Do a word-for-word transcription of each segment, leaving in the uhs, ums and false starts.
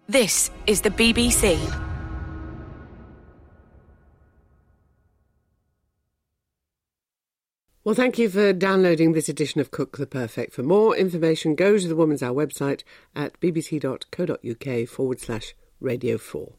This is the B B C. Well, thank you for downloading this edition of Cook the Perfect. For more information, go to the Woman's Hour website at bbc.co.uk forward slash radio four.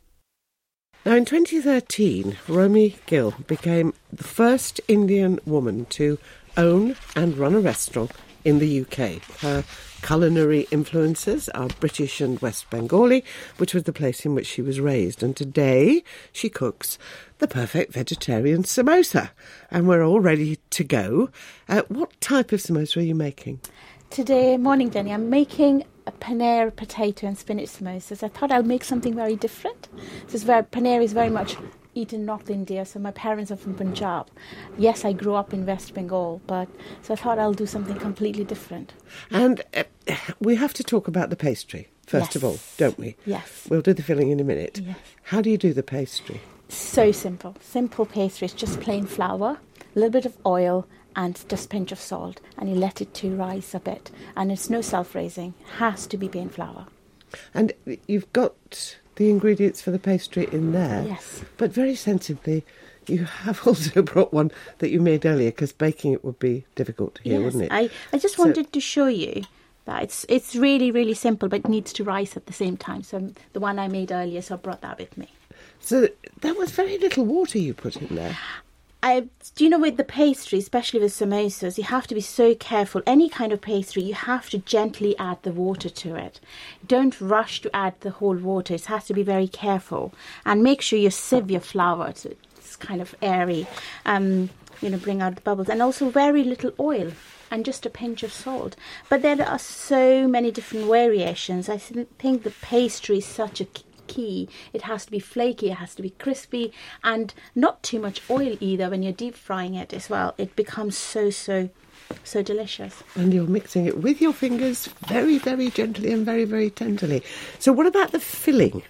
Now, in twenty thirteen, Romy Gill became the first Indian woman to own and run a restaurant in the U K. Her culinary influences are British and West Bengali, which was the place in which she was raised. And today she cooks the perfect vegetarian samosa. And we're all ready to go. Uh, what type of samosa are you making? Today, morning, Jenny, I'm making a paneer, potato and spinach samosas. I thought I'll make something very different. This very, paneer is very much eaten in North India, so my parents are from Punjab. Yes, I grew up in West Bengal, but so I thought I'll do something completely different. And uh, we have to talk about the pastry, first yes. of all, don't we? Yes. We'll do the filling in a minute. Yes. How do you do the pastry? So simple. Simple pastry. It's just plain flour, a little bit of oil, and just a pinch of salt, and you let it to rise a bit. And it's no self-raising. Has to be plain flour. And you've got the ingredients for the pastry in there. Yes. But very sensibly, you have also brought one that you made earlier, because baking it would be difficult here, yes, wouldn't it? I, I just so, wanted to show you that it's it's really, really simple, but it needs to rise at the same time. So the one I made earlier, so I brought that with me. So there was very little water you put in there. I, do you know, with the pastry, especially with samosas, you have to be so careful. Any kind of pastry, you have to gently add the water to it. Don't rush to add the whole water. It has to be very careful. And make sure you sieve your flour so it's kind of airy. Um, you know, bring out the bubbles. And also very little oil and just a pinch of salt. But there are so many different variations. I think the pastry is such a key. It has to be flaky, it has to be crispy, and not too much oil either. When you're deep frying it as well, it becomes so so so delicious. And you're mixing it with your fingers very very gently and very very tenderly. So what about the filling?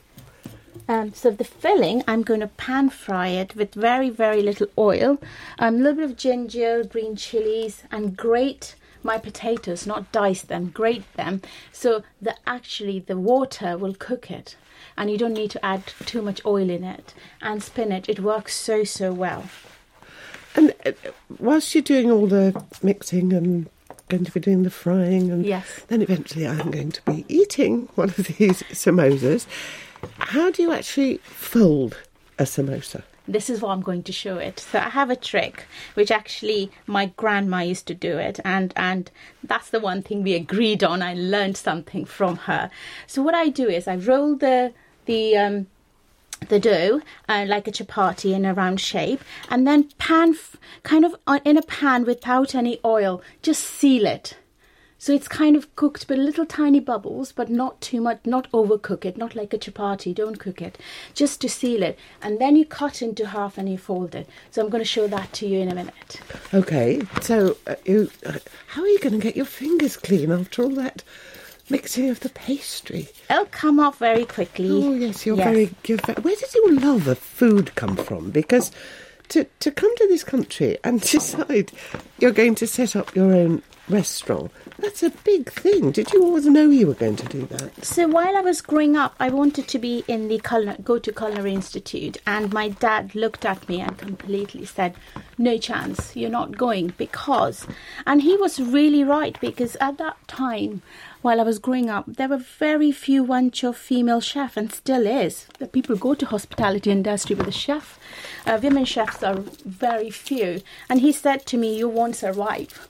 Um, so the filling, I'm going to pan fry it with very very little oil, um, a little bit of ginger, green chilies, and grate my potatoes, not dice them, grate them, so that actually the water will cook it. And you don't need to add too much oil in it. And spinach, it works so, so well. And uh, whilst you're doing all the mixing and going to be doing the frying, and yes. then eventually I'm going to be eating one of these samosas, how do you actually fold a samosa? This is what I'm going to show it. So I have a trick, which actually my grandma used to do it. And, and that's the one thing we agreed on. I learned something from her. So what I do is I roll the the um, the dough uh, like a chapati in a round shape, and then pan f- kind of on, in a pan without any oil. Just seal it. So it's kind of cooked with little tiny bubbles, but not too much, not overcook it, not like a chapati, don't cook it, just to seal it. And then you cut into half and you fold it. So I'm going to show that to you in a minute. Okay, so uh, you, uh, how are you going to get your fingers clean after all that mixing of the pastry? It'll come off very quickly. Oh yes, you're yes. very, you're very... Where does your love of food come from? Because to, to come to this country and decide you're going to set up your own restaurant, that's a big thing. Did you always know you were going to do that? So while I was growing up, I wanted to be in the culinary, go to Culinary Institute, and my dad looked at me and completely said, no chance, you're not going, because, and he was really right, because at that time, while I was growing up, there were very few bunch of female chefs, and still is. The people go to hospitality industry with a chef. Uh, women chefs are very few. And he said to me, you won't survive.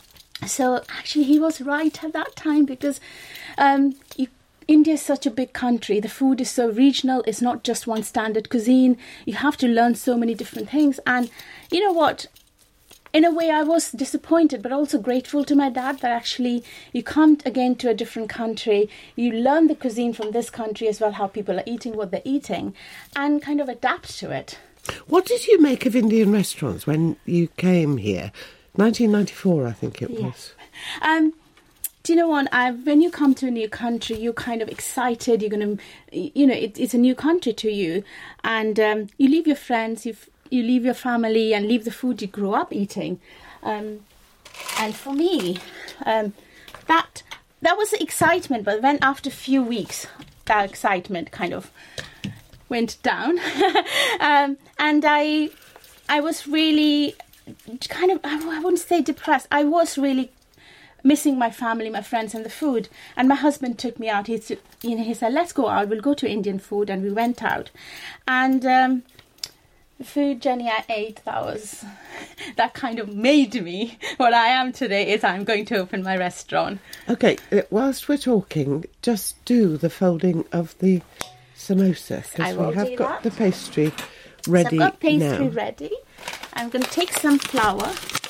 So actually he was right at that time, because um, you, India is such a big country. The food is so regional. It's not just one standard cuisine. You have to learn so many different things. And you know what? In a way, I was disappointed, but also grateful to my dad that actually you come again to a different country. You learn the cuisine from this country as well, how people are eating, what they're eating, and kind of adapt to it. What did you make of Indian restaurants when you came here? nineteen ninety-four, I think it was. Yes. Um, do you know what? I, when you come to a new country, you're kind of excited. You're going to, you know, it, it's a new country to you. And um, you leave your friends, you you leave your family and leave the food you grew up eating. Um, and for me, um, that that was the excitement. But then after a few weeks, that excitement kind of went down. um, and I, I was really kind of, I wouldn't say depressed. I was really missing my family, my friends, and the food. And my husband took me out. He said, you know, he said, let's go out. We'll go to Indian food. And we went out. And um, the food, Jenny, I ate, that was, that kind of made me what I am today, is I'm going to open my restaurant. OK, whilst we're talking, just do the folding of the samosa, because we have got that. the pastry ready now. So I've got pastry now. ready. I'm going to take some flour.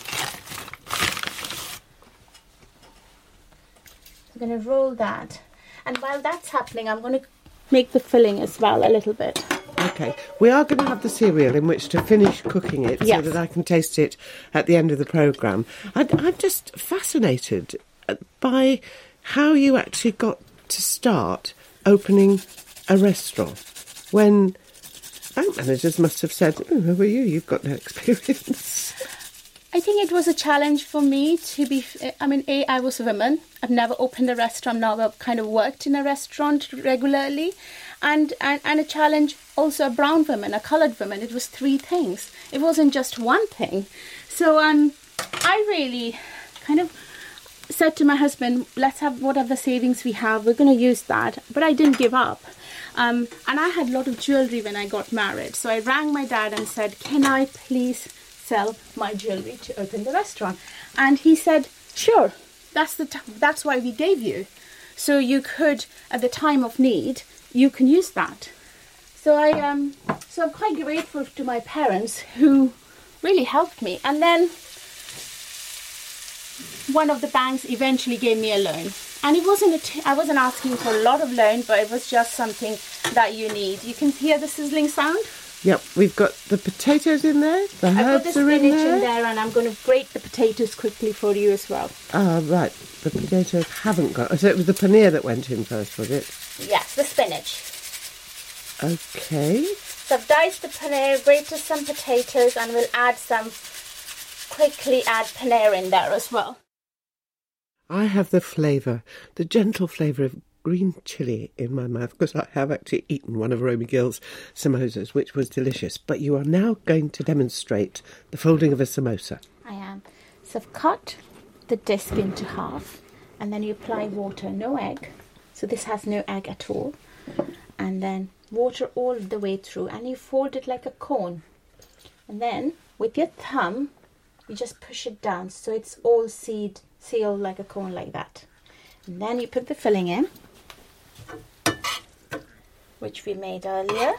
I'm going to roll that. And while that's happening, I'm going to make the filling as well a little bit. OK. We are going to have the cereal in which to finish cooking it yes. so that I can taste it at the end of the programme. I'm just fascinated by how you actually got to start opening a restaurant when bank managers must have said, oh, who are you? You've got no experience. I think it was a challenge for me to be, I mean, A, I was a woman. I've never opened a restaurant. Now I've kind of worked in a restaurant regularly. And, and, and a challenge, also a brown woman, a coloured woman. It was three things. It wasn't just one thing. So um, I really kind of said to my husband, let's have whatever savings we have. We're going to use that. But I didn't give up. Um, and I had a lot of jewellery when I got married. So I rang my dad and said, can I please sell my jewellery to open the restaurant? And he said, sure, that's the t- that's why we gave you. So you could, at the time of need, you can use that. So I um so I'm quite grateful to my parents who really helped me. And then one of the banks eventually gave me a loan. And it wasn't a t- I wasn't asking for a lot of loan, but it was just something that you need. You can hear the sizzling sound? Yep, we've got the potatoes in there, the I've herbs got the are in spinach there. in there, and I'm going to grate the potatoes quickly for you as well. Ah, right. The potatoes haven't got... So it was the paneer that went in first, was it? Yes, the spinach. OK. So I've diced the paneer, grated some potatoes, and we'll add some... quickly add paneer in there as well. I have the flavour, the gentle flavour of green chilli in my mouth, because I have actually eaten one of Romy Gill's samosas, which was delicious. But you are now going to demonstrate the folding of a samosa. I am. So I've cut the disc into half, and then you apply water, no egg. So this has no egg at all. And then water all the way through, and you fold it like a cone. And then with your thumb, you just push it down so it's all seed, sealed like a cone like that. And then you put the filling in, which we made earlier.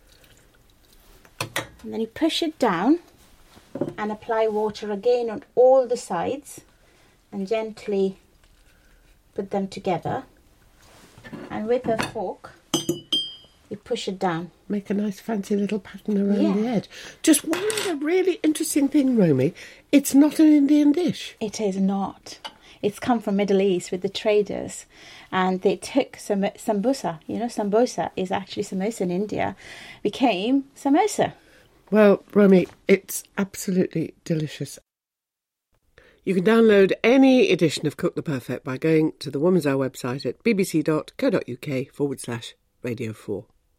And then you push it down and apply water again on all the sides and gently put them together. And with a fork, you push it down. Make a nice fancy little pattern around Yeah. the edge. Just one other really interesting thing, Romy. It's not an Indian dish. It is not. It's come from Middle East with the traders, and they took some sambusa. You know, sambosa is actually samosa in India. Became samosa. Well, Romy, it's absolutely delicious. You can download any edition of Cook the Perfect by going to the Woman's Hour website at bbc.co.uk forward slash radio four.